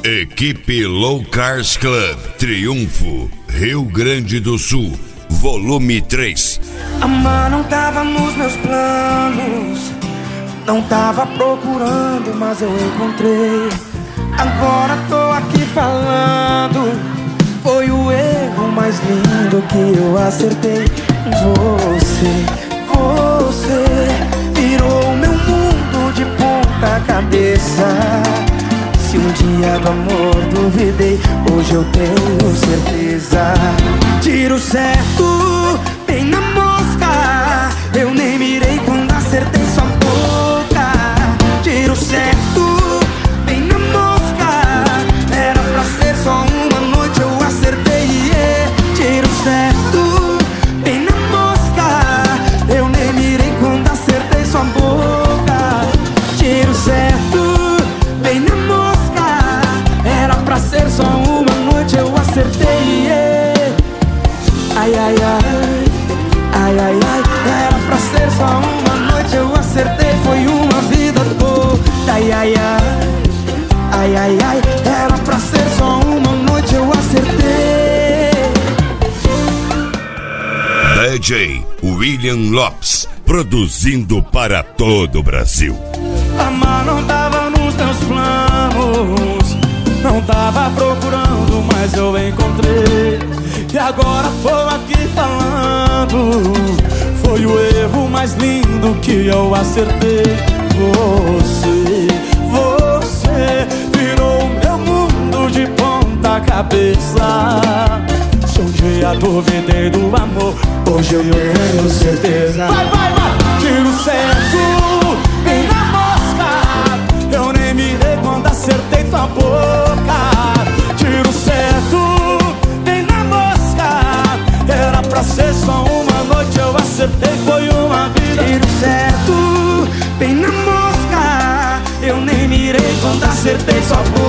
Equipe Low Cars Club, Triunfo, Rio Grande do Sul, volume 3. Amar não tava nos meus planos, não tava procurando, mas eu encontrei. Agora tô aqui falando, foi o erro mais lindo que eu acertei. Você virou o meu mundo de ponta cabeça. Se um dia do amor duvidei, hoje eu tenho certeza. Tiro certo, bem na mosca, eu nem mirei quando acertei sua boca. Tiro certo, bem na mosca, era pra ser só uma noite, eu acertei, yeah. Tiro certo, bem na mosca, eu nem mirei quando acertei sua boca. Tiro certo, bem na mosca, era pra ser só uma noite, eu acertei, yeah. Ai, ai, ai, ai, ai, ai, era pra ser só uma noite, eu acertei, foi uma vida toda. Ai, ai, ai, ai, ai, ai, era pra ser só uma noite, eu acertei. DJ William Lopes, produzindo para todo o Brasil. Amar não tava nos meus planos, não tava procurando, mas eu encontrei. E agora tô aqui falando, foi o erro mais lindo que eu acertei. Você virou o meu mundo de ponta cabeça. Se um dia duvidei do amor, hoje eu tenho certeza. Vai, vai, vai! Tiro certo, bem na mosca, eu nem mirei quando acertei tua boca. Tiro certo, bem na mosca, era pra ser só uma noite, eu acertei, foi uma vida. Tiro certo, bem na mosca, eu nem mirei quando acertei sua boca.